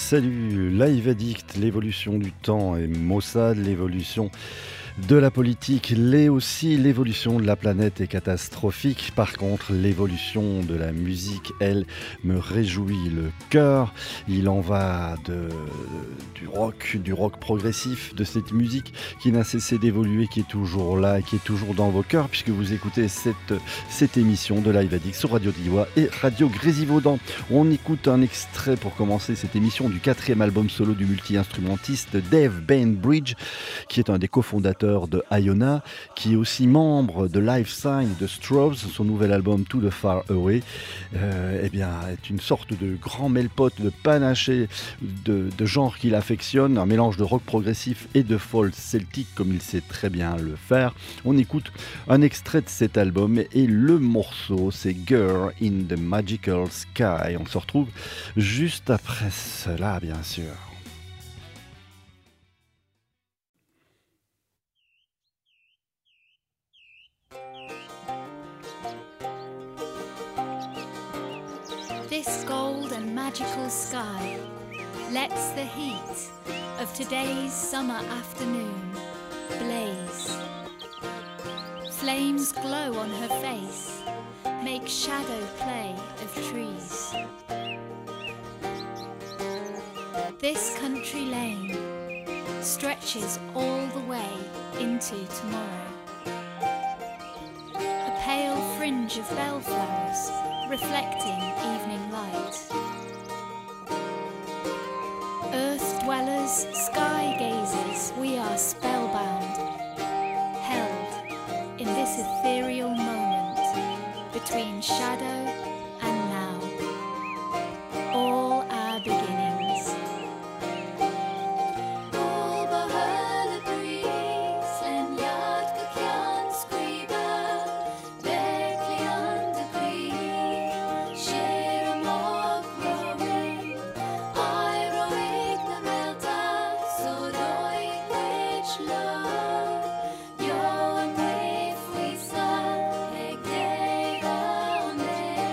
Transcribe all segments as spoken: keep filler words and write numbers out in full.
Salut, Live Addict, l'évolution du temps, et Mossad, l'évolution de la politique, l'est aussi l'évolution de la planète est catastrophique. Par contre, l'évolution de la musique, elle, me réjouit le cœur. Il en va de, du rock, du rock progressif, de cette musique qui n'a cessé d'évoluer, qui est toujours là, qui est toujours dans vos cœurs, puisque vous écoutez cette, cette émission de Live Addict sur Radio Diois et Radio Grésivaudan. On écoute un extrait pour commencer cette émission du quatrième album solo du multi-instrumentiste Dave Bainbridge, qui est un des cofondateurs de Iona, qui est aussi membre de Life Sign de Strokes. Son nouvel album To the Far Away euh, eh bien, est une sorte de grand melpote, de panaché de, de genres qu'il affectionne, un mélange de rock progressif et de folk celtique comme il sait très bien le faire. On écoute un extrait de cet album et le morceau c'est Girl in the Magical Sky. On se retrouve juste après cela, bien sûr. This gold and magical sky lets the heat of today's summer afternoon blaze. Flames glow on her face, make shadow play of trees. This country lane stretches all the way into tomorrow. A pale fringe of bellflowers reflecting evening light. Earth dwellers, sky gazers, we are spellbound, held in this ethereal moment between shadow and now. All our beginnings. Love, your and brave we sang, hey, hey,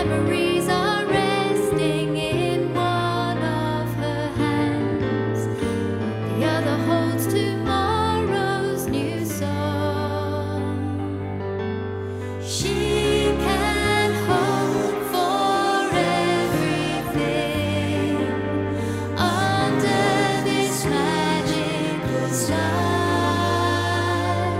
memories are resting in one of her hands. The other holds tomorrow's new song. She can hope for everything under this magical sky.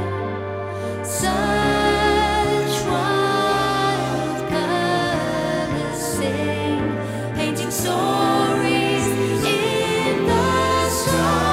Such wild colors sing, painting stories in the sky.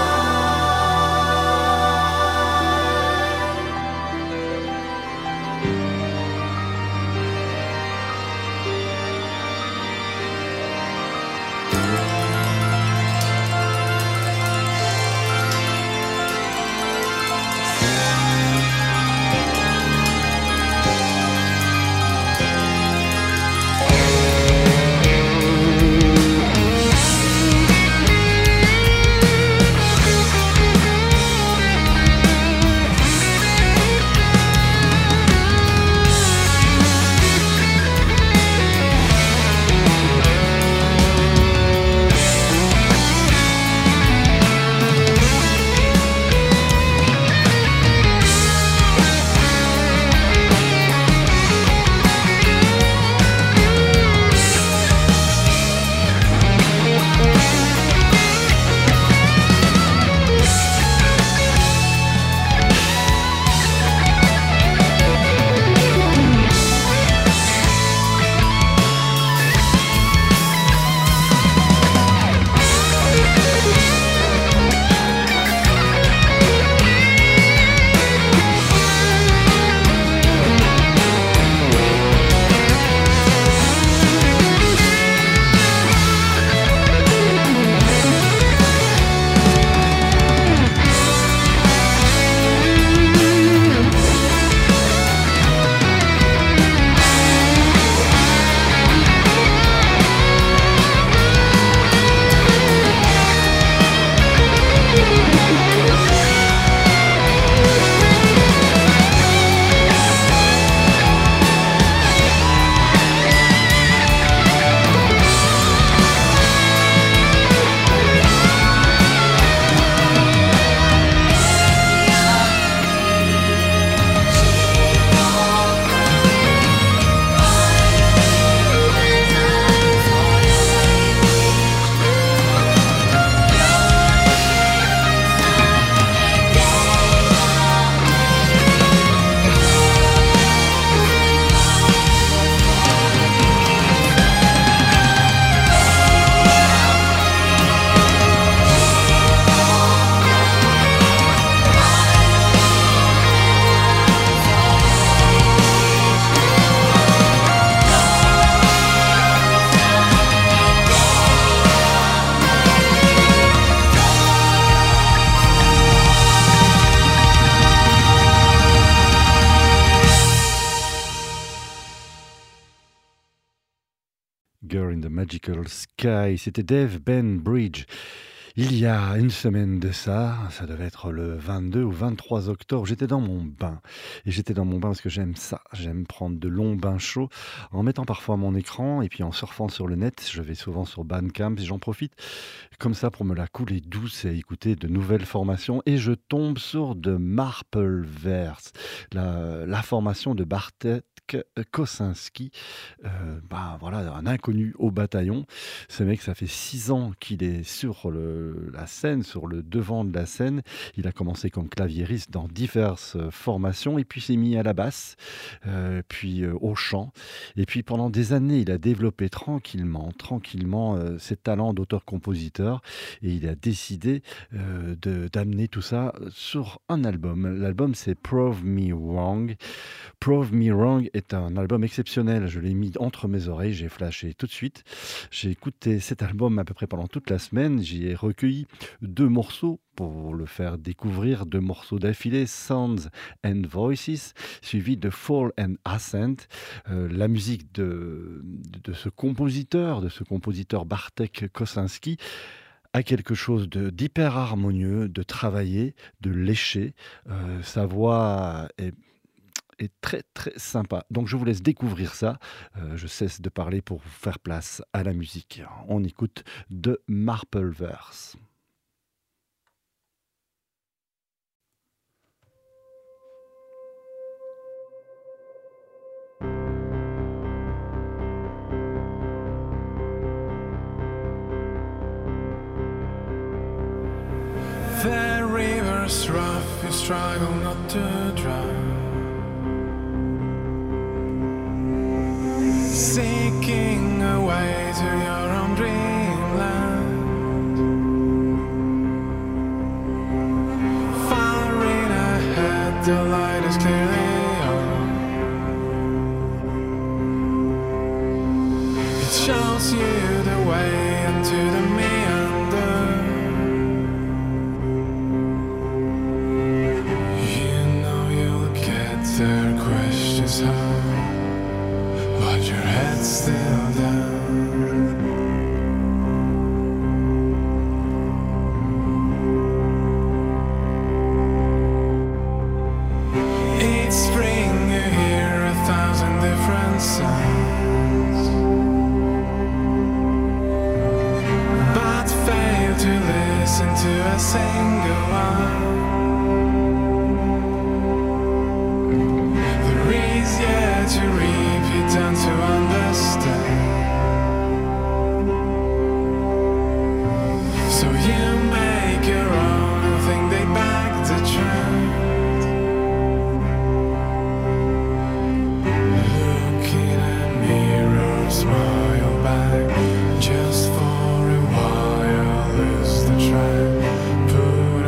Girl in the Magical Sky, c'était Dave Bainbridge. Il y a une semaine de ça, ça devait être le vingt-deux ou vingt-trois octobre, j'étais dans mon bain. Et j'étais dans mon bain parce que j'aime ça, j'aime prendre de longs bains chauds en mettant parfois mon écran et puis en surfant sur le net. Je vais souvent sur Bandcamp et j'en profite comme ça pour me la couler douce et écouter de nouvelles formations. Et je tombe sur de Marpleverse, la, la formation de Bartek Kosinski, euh, bah, voilà, un inconnu au bataillon. Ce mec, ça fait six ans qu'il est sur le, la scène, sur le devant de la scène. Il a commencé comme claviériste dans diverses formations et puis s'est mis à la basse, euh, puis euh, au chant. Et puis pendant des années, il a développé tranquillement, tranquillement euh, ses talents d'auteur-compositeur et il a décidé euh, de, d'amener tout ça sur un album. L'album, c'est Prove Me Wrong. Prove Me Wrong est un album exceptionnel. Je l'ai mis entre mes oreilles, j'ai flashé tout de suite. J'ai écouté cet album à peu près pendant toute la semaine. J'y ai recueilli deux morceaux pour le faire découvrir, deux morceaux d'affilée, Sounds and Voices, suivi de Fall and Ascent. Euh, la musique de, de, de ce compositeur, de ce compositeur Bartek Kosinski, a quelque chose de, d'hyper harmonieux, de travaillé, de léché. Euh, sa voix est est très très sympa. Donc je vous laisse découvrir ça. Euh, je cesse de parler pour vous faire place à la musique. On écoute de Marpleverse. The river's rough, you struggle not to drown. Seeking a way to your own dreamland. Far in ahead, the light is clearly on. It shows you the way into the meander. Their questions how, but your head's still down. Each spring you hear a thousand different sounds, but fail to listen to a single one. Yeah, to repeat and to understand. So you make your own thing, they back the trend. Look in a mirror, smile back, just for a while, lose the track. Put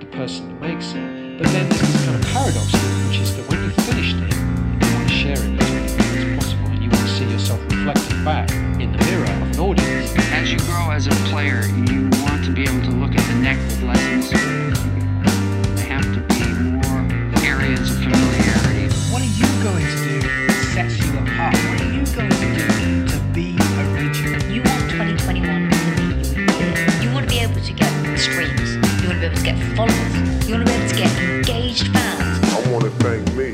the person that makes it. But then there's this kind of paradox to it, which is that when you've finished it, you want to share it with as many people as possible, and you want to see yourself reflected back in the mirror of an audience. As you grow as a player, you want to be able to look at the negative lessons. There have to be more areas of familiarity. What are you going to do that sets you apart? What are you going to do to be original? You want twenty twenty-one to be unique. You want to be able to get streams. You want to be able to get followers. You want to be able to get engaged fans. I want to thank me.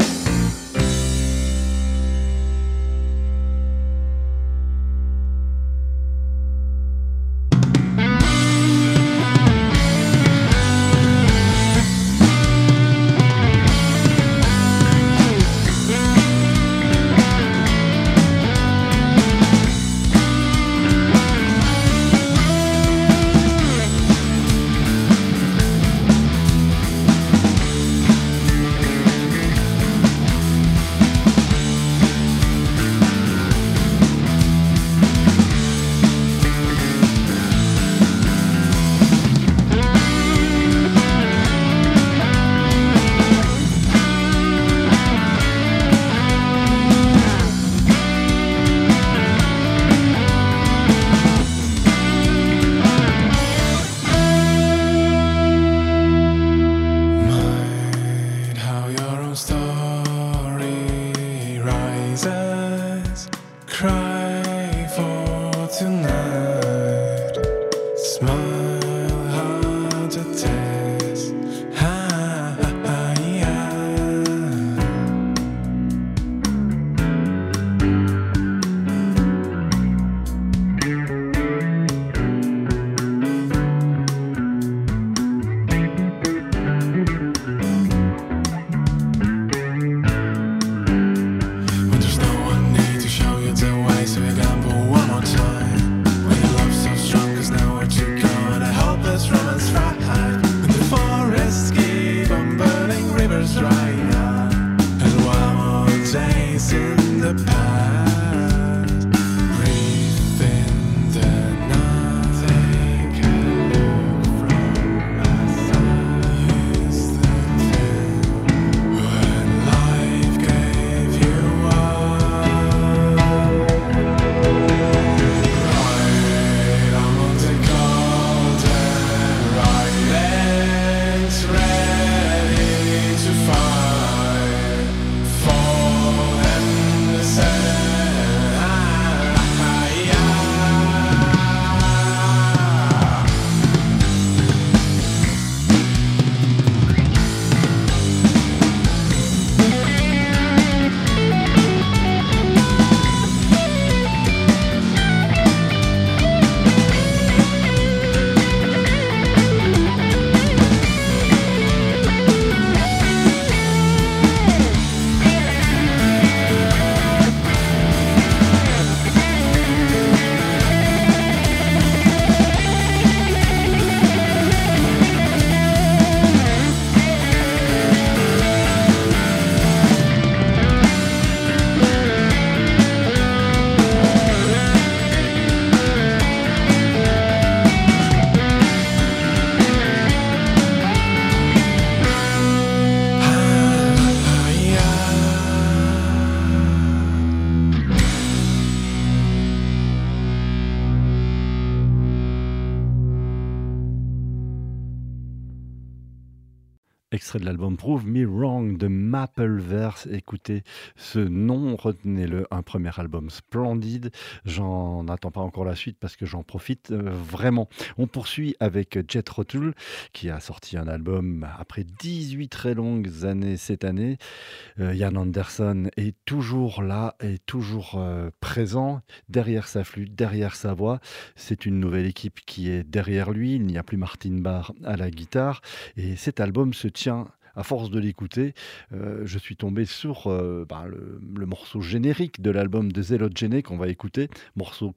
Extrait de l'album Prove Me Wrong de Mapleverse. Écoutez ce nom, retenez-le, un premier album splendide. J'en attends pas encore la suite parce que j'en profite euh, vraiment. On poursuit avec Jethro Tull qui a sorti un album après dix-huit très longues années cette année. Euh, Ian Anderson est toujours là, est toujours euh, présent derrière sa flûte, derrière sa voix. C'est une nouvelle équipe qui est derrière lui. Il n'y a plus Martin Barr à la guitare et cet album se tient. À force de l'écouter, euh, je suis tombé sur euh, bah, le, le morceau générique de l'album de Zelotgene qu'on va écouter. Morceau court,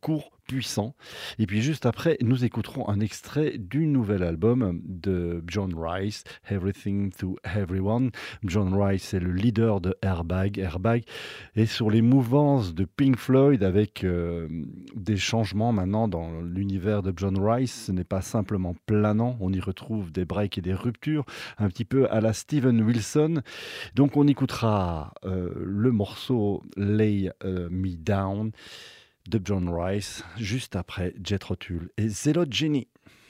puissant. Et puis juste après, nous écouterons un extrait du nouvel album de John Rice, Everything to Everyone. John Rice est le leader de Airbag. Airbag est sur les mouvances de Pink Floyd avec euh, des changements maintenant dans l'univers de John Rice. Ce n'est pas simplement planant, on y retrouve des breaks et des ruptures, un petit peu à la Steven Wilson. Donc on écoutera euh, le morceau Lay euh, Me Down de John Rice, juste après Jethro Tull et Zelo Genie.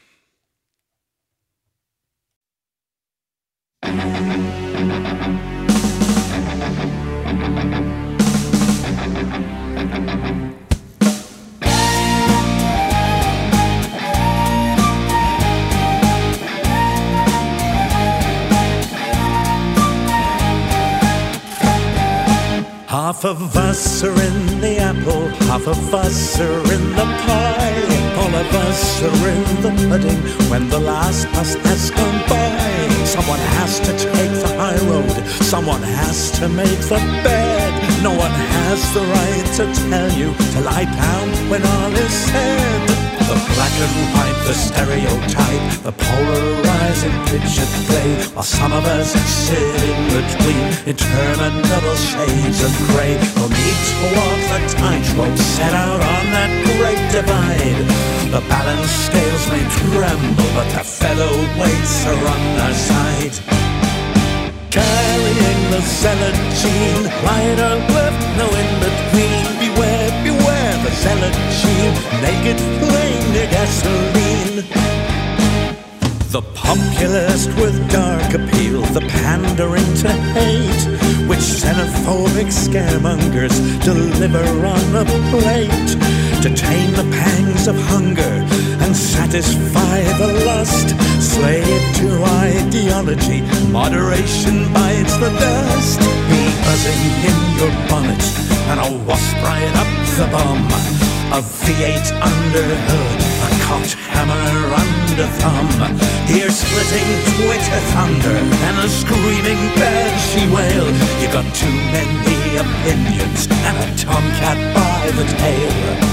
Half of us are in the apple, half of us are in the pie. All of us are in the pudding when the last bus has gone by. Someone has to take the high road, someone has to make the bed. No one has the right to tell you to lie down when all is said. The black and white, the stereotype, the polarizing picture play, while some of us sit in between interminable shades of grey. No need to walk the tightrope set out on that great divide. The balance scales may tremble, but the featherweights are on our side. Carrying the zealot gene, right or left, no in between. Beware, beware the zealot gene, naked flame near gasoline. The populist with dark appeal, the pandering to hate, which xenophobic scaremongers deliver on a plate. To tame the pangs of hunger and satisfy the lust, slave to ideology, moderation bites the dust. Be buzzing in your bonnet and a wasp right up the bum, a V eight under hood, a cocked hammer under thumb, ear-splitting Twitter thunder and a screaming banshee wail. You got too many opinions and a tomcat by the tail.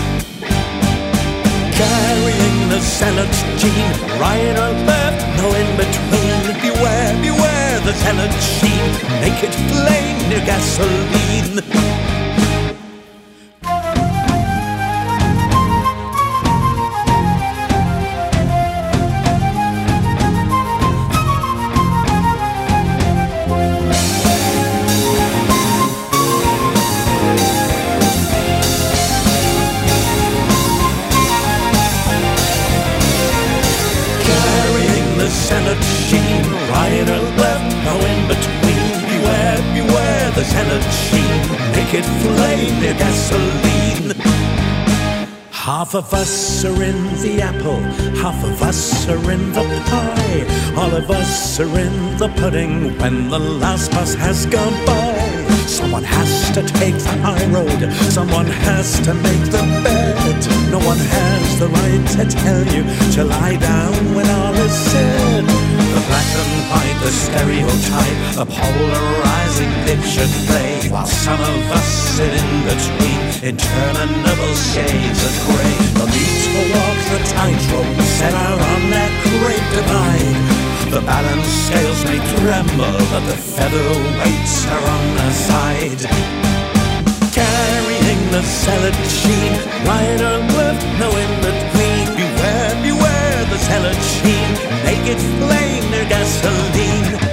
Carrying the zealot gene, right or left, no in between. Beware, beware the zealot gene, naked flame near gasoline. Zealot gene, right or left, no in between. Beware, beware the zealot gene, naked flame near gasoline. Half of us are in the apple, half of us are in the pie. All of us are in the pudding when the last bus has gone by. Someone has to take the high road, someone has to make the bed. No one has the right to tell you to lie down when all is said. The black and white, the stereotype, the polarizing picture play, while some of us sit in between interminable shades of grey. The need to walk the tightrope set out on that great divide. The balance scales may tremble, but the featherweights are on our side. Carrying the zealot gene, right or left, no in between. Beware, beware the zealot gene, naked flame near gasoline.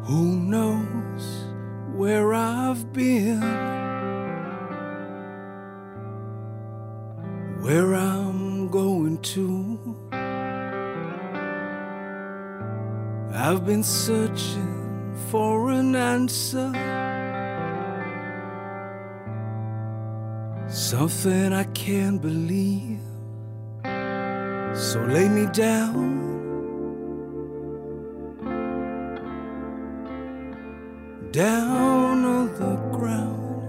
Who knows where I've been, where I'm going to? I've been searching for an answer, something I can't believe. So lay me down, down on the ground,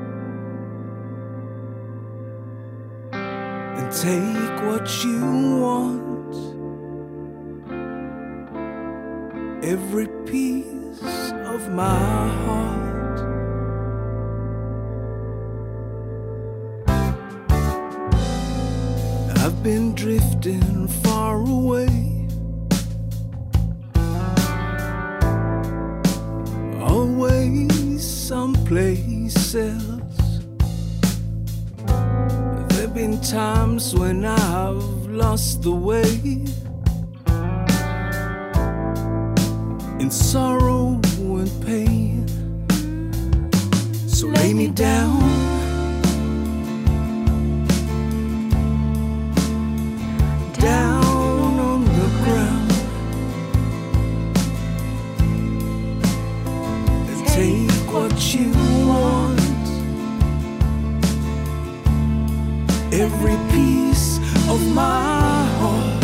and take what you want, every piece of my heart. I've been drifting far away, always someplace else. There've been times when I've lost the way, in sorrow and pain. So lay me down, down on the ground, and take what you want, every piece of my heart.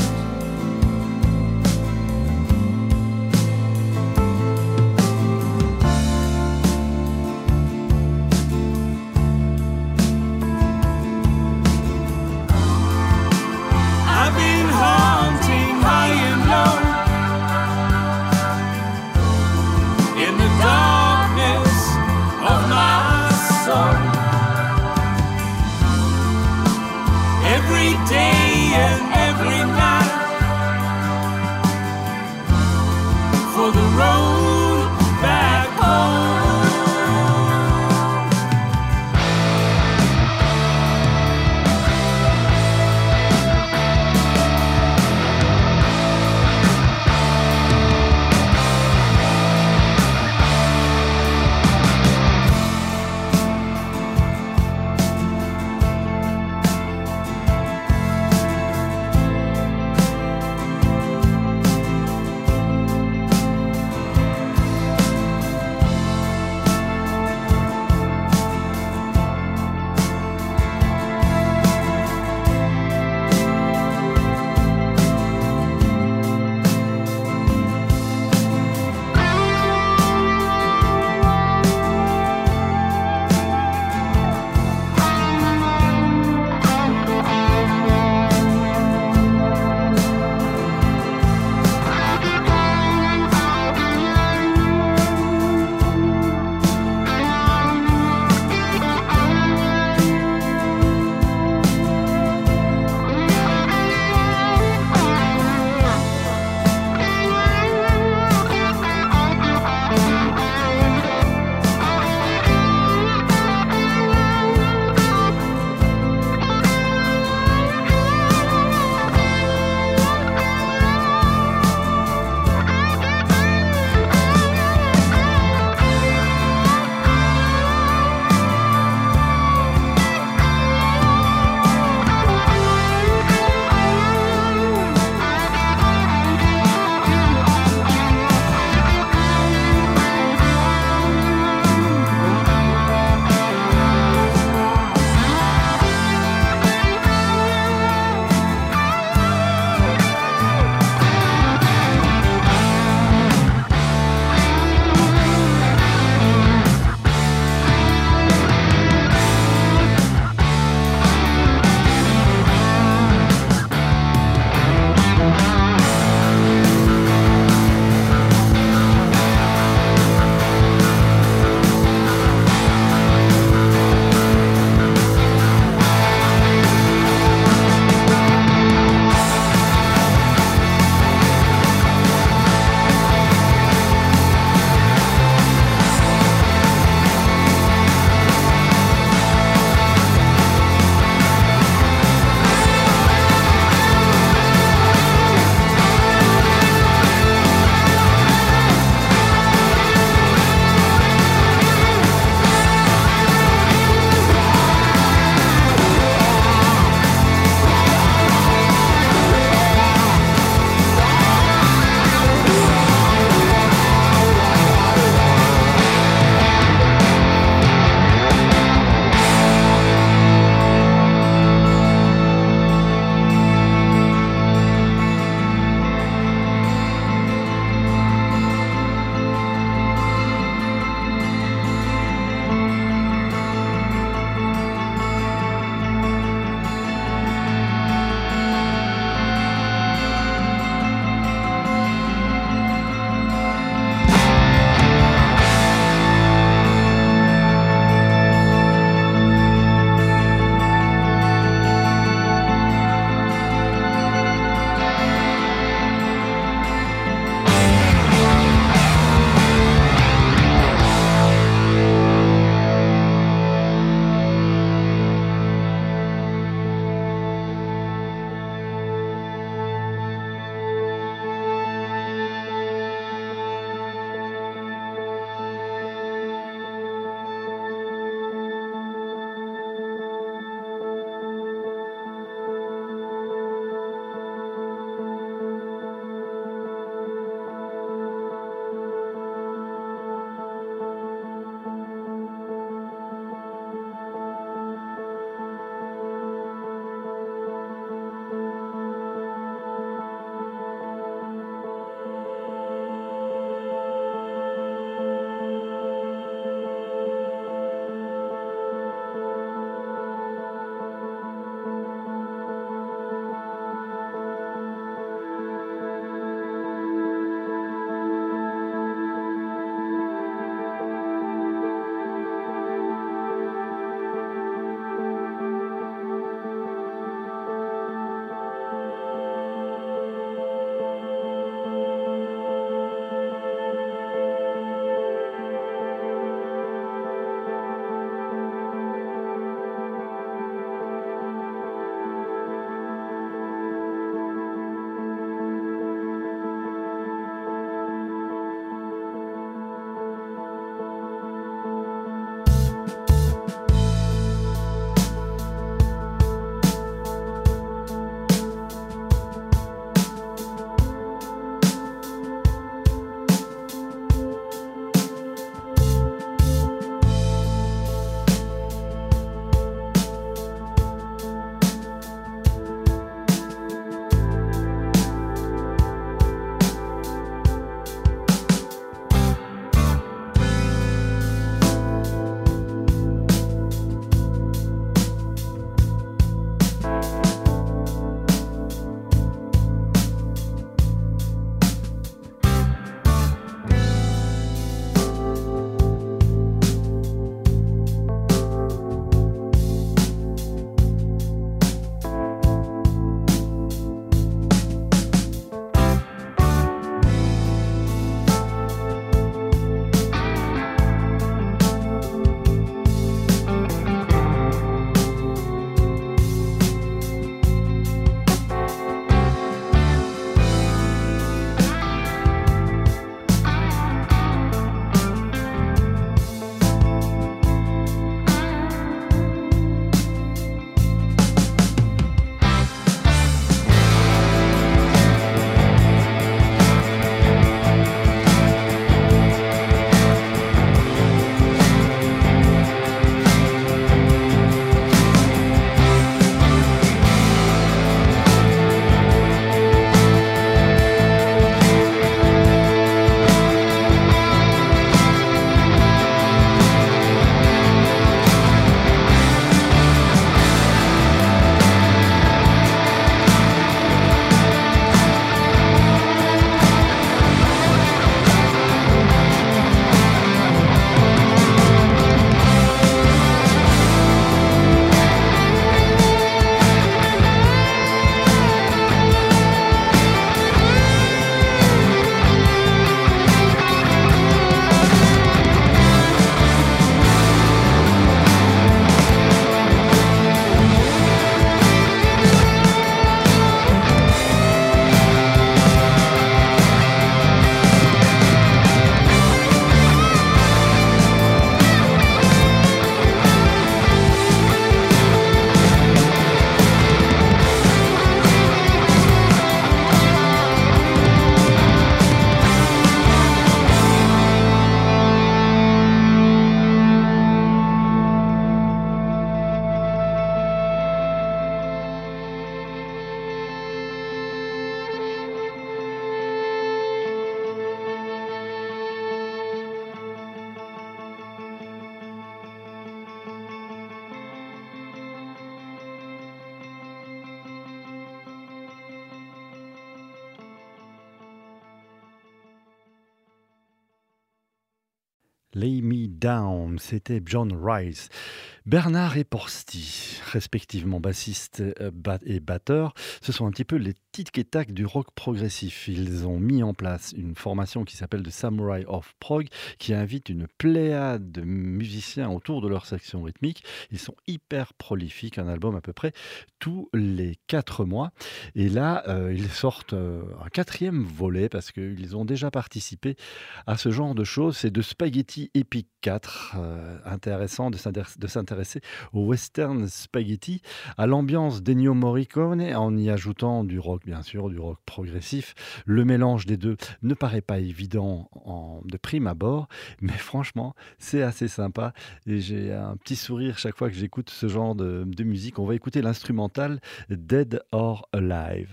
Lay Me Down, c'était John Rice. Bernard et Porsti, respectivement bassistes et batteurs, ce sont un petit peu les tic et tac du rock progressif. Ils ont mis en place une formation qui s'appelle The Samurai of Prog, qui invite une pléiade de musiciens autour de leur section rythmique. Ils sont hyper prolifiques, un album à peu près tous les quatre mois. Et là, euh, ils sortent euh, un quatrième volet parce qu'ils ont déjà participé à ce genre de choses. C'est de Spaghetti Epic quatre. Euh, intéressant de s'intéresser, de s'intéresser au western spaghetti, à l'ambiance d'Ennio Morricone, en y ajoutant du rock, bien sûr, du rock progressif. Le mélange des deux ne paraît pas évident en, de prime abord, mais franchement, c'est assez sympa. Et j'ai un petit sourire chaque fois que j'écoute ce genre de, de musique. On va écouter l'instrumental Dead or Alive.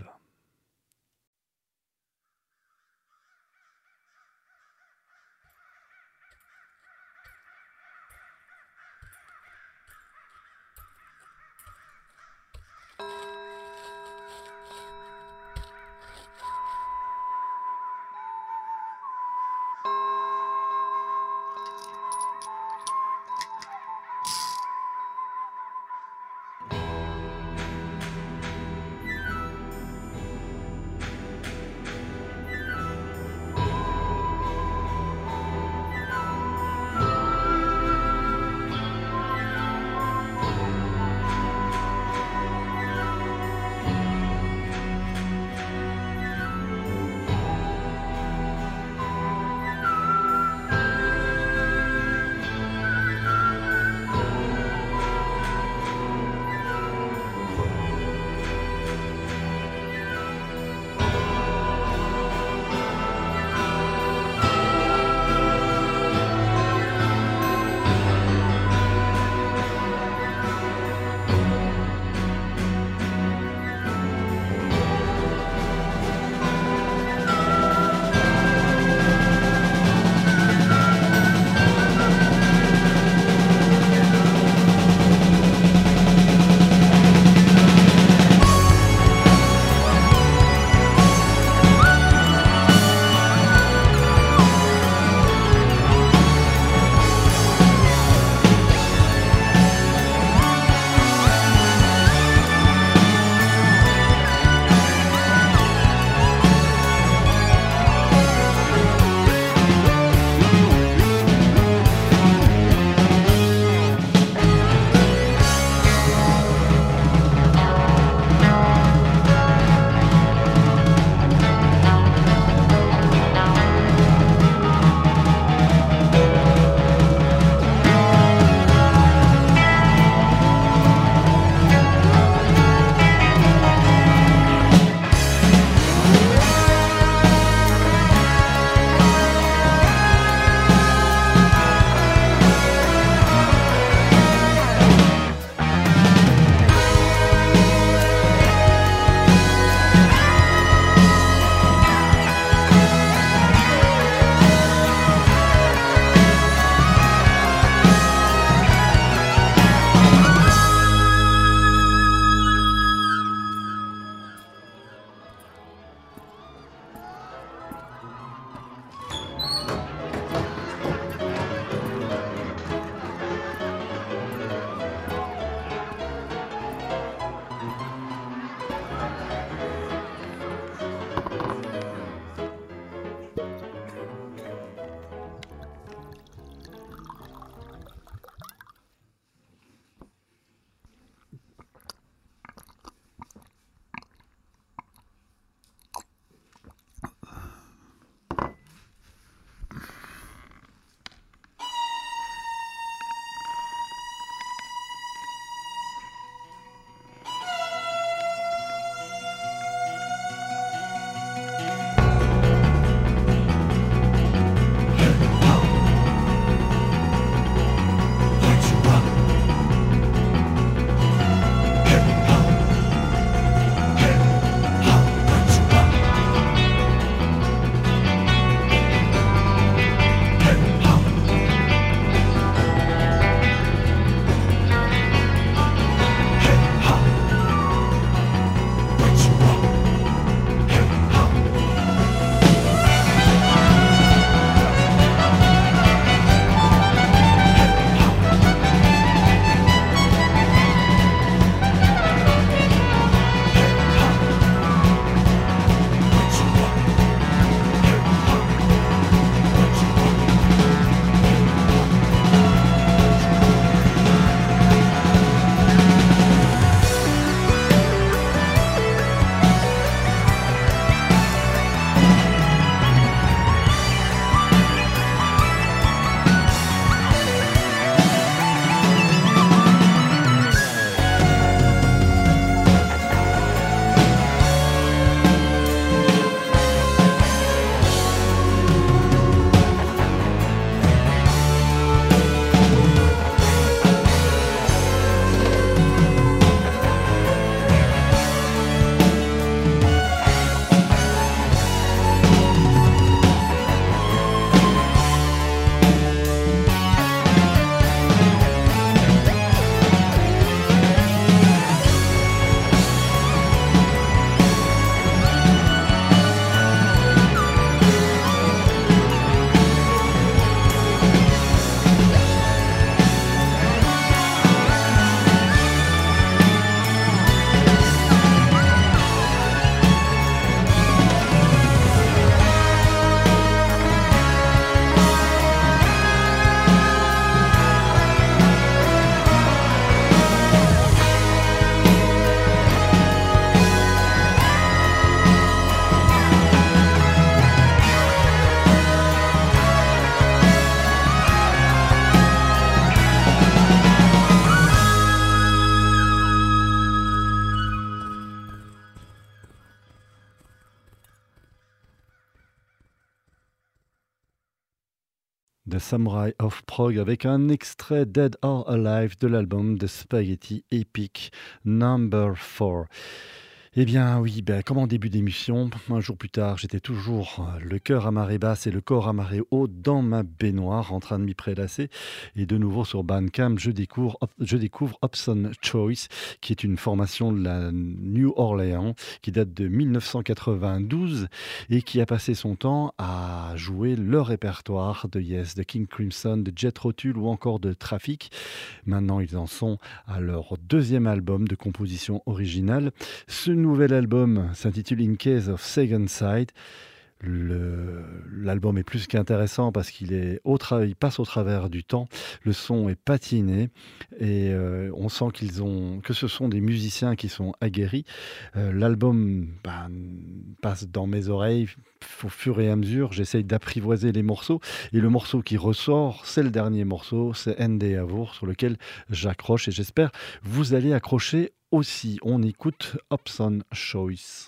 The Samurai of Prague avec un extrait Dead or Alive de l'album The Spaghetti Epic Number four. Eh bien oui, ben, comme en début d'émission, un jour plus tard, j'étais toujours le cœur à marée basse et le corps à marée haute dans ma baignoire en train de m'y prélasser. Et de nouveau sur Bandcamp, je découvre, je découvre Hobson Choice, qui est une formation de la New Orleans, qui date de dix-neuf cent quatre-vingt-douze et qui a passé son temps à jouer le répertoire de Yes, de King Crimson, de Jethro Tull ou encore de Traffic. Maintenant, ils en sont à leur deuxième album de composition originale. Ce nouvel album s'intitule In Case of Second Sight. Le, l'album est plus qu'intéressant parce qu'il est au tra- il passe au travers du temps. Le son est patiné et euh, on sent qu'ils ont, que ce sont des musiciens qui sont aguerris. Euh, l'album ben, passe dans mes oreilles au fur et à mesure. J'essaye d'apprivoiser les morceaux et le morceau qui ressort, c'est le dernier morceau, c'est Endeavour, sur lequel j'accroche et j'espère vous allez accrocher aussi. On écoute Hobson Choice.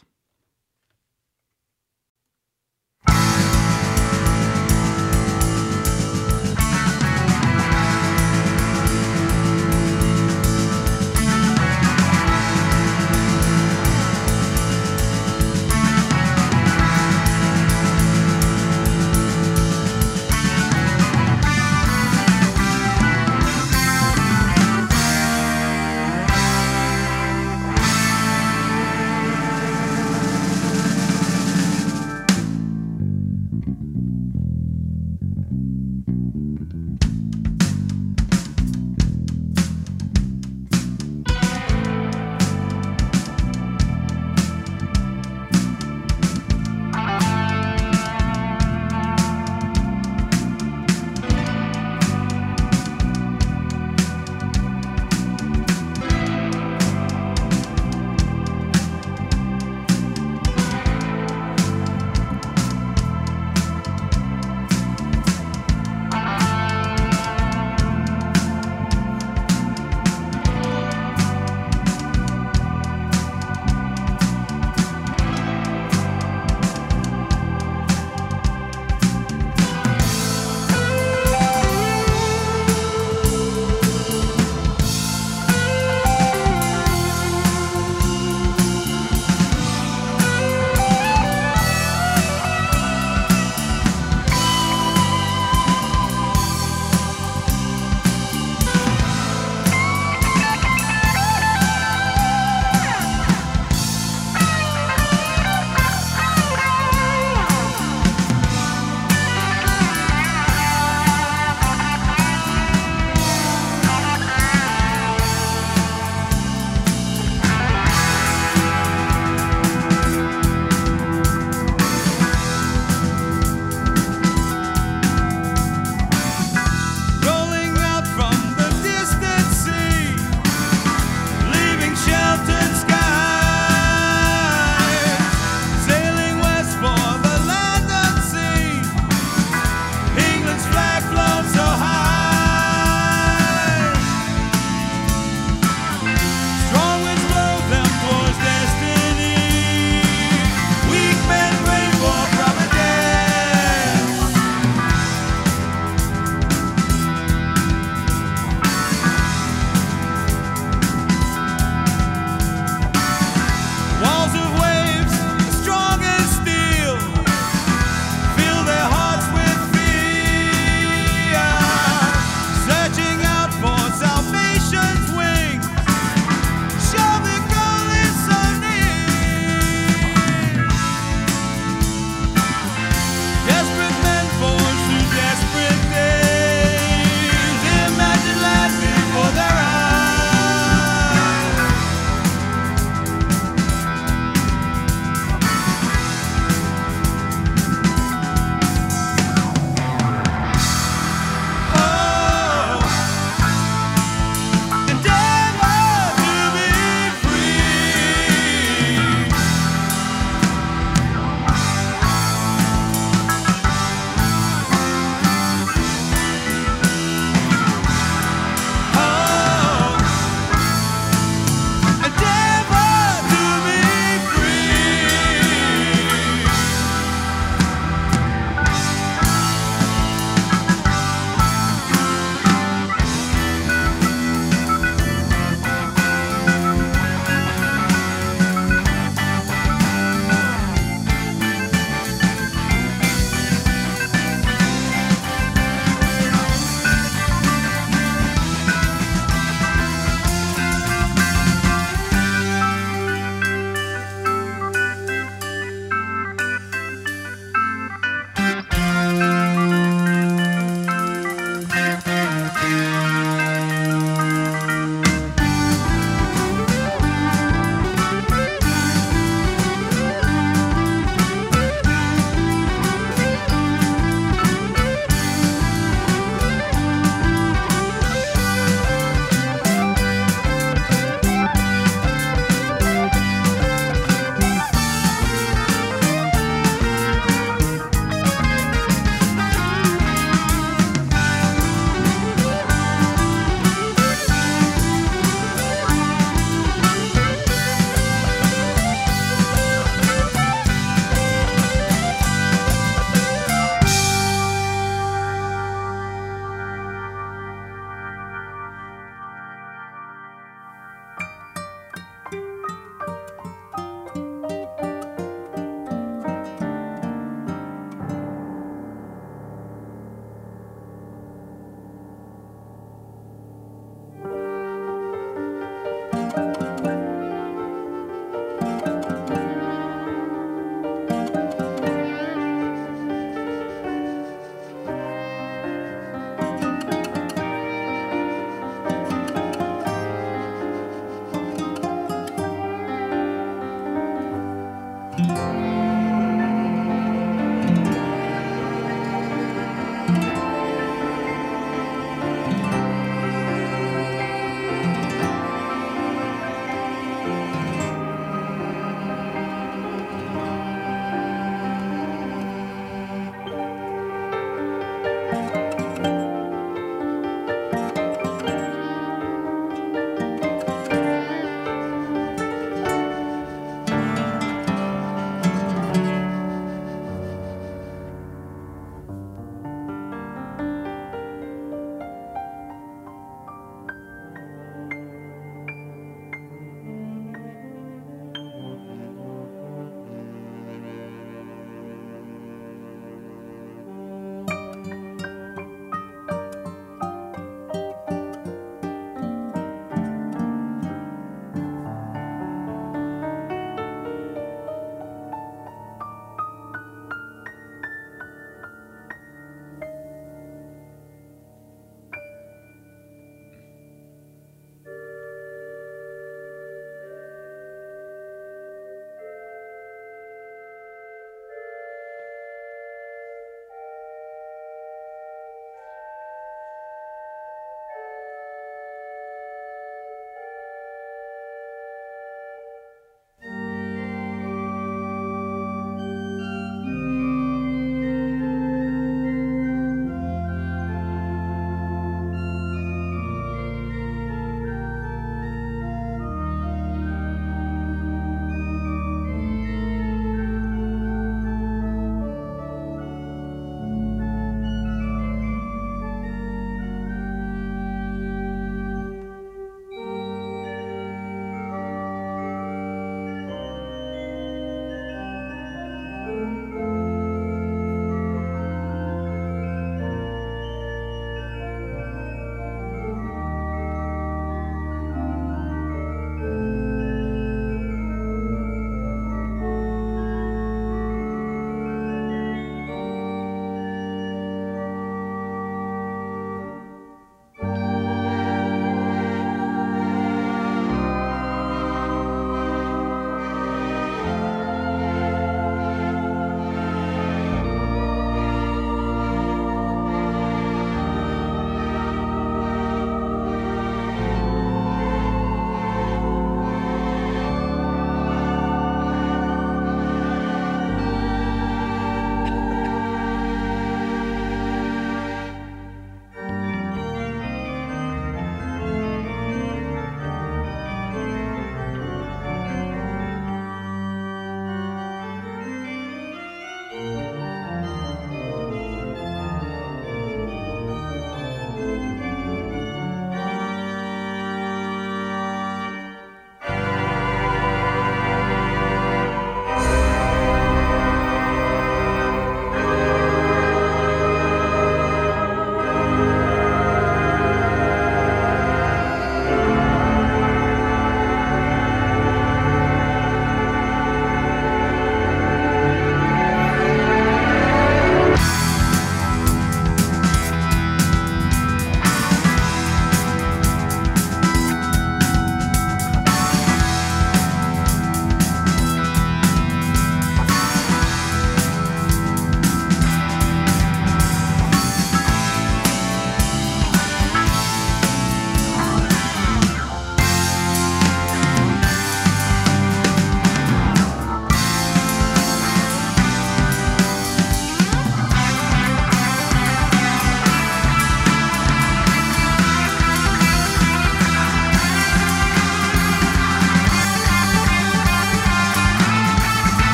Thank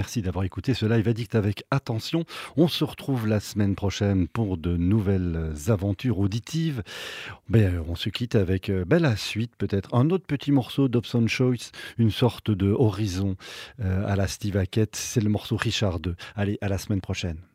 Merci d'avoir écouté ce Live Addict avec attention. On se retrouve la semaine prochaine pour de nouvelles aventures auditives. Ben, on se quitte avec ben, la suite, peut-être un autre petit morceau d'Hobson Choice, une sorte de horizon euh, à la Steve Hackett. C'est le morceau Richard deux. Allez, à la semaine prochaine.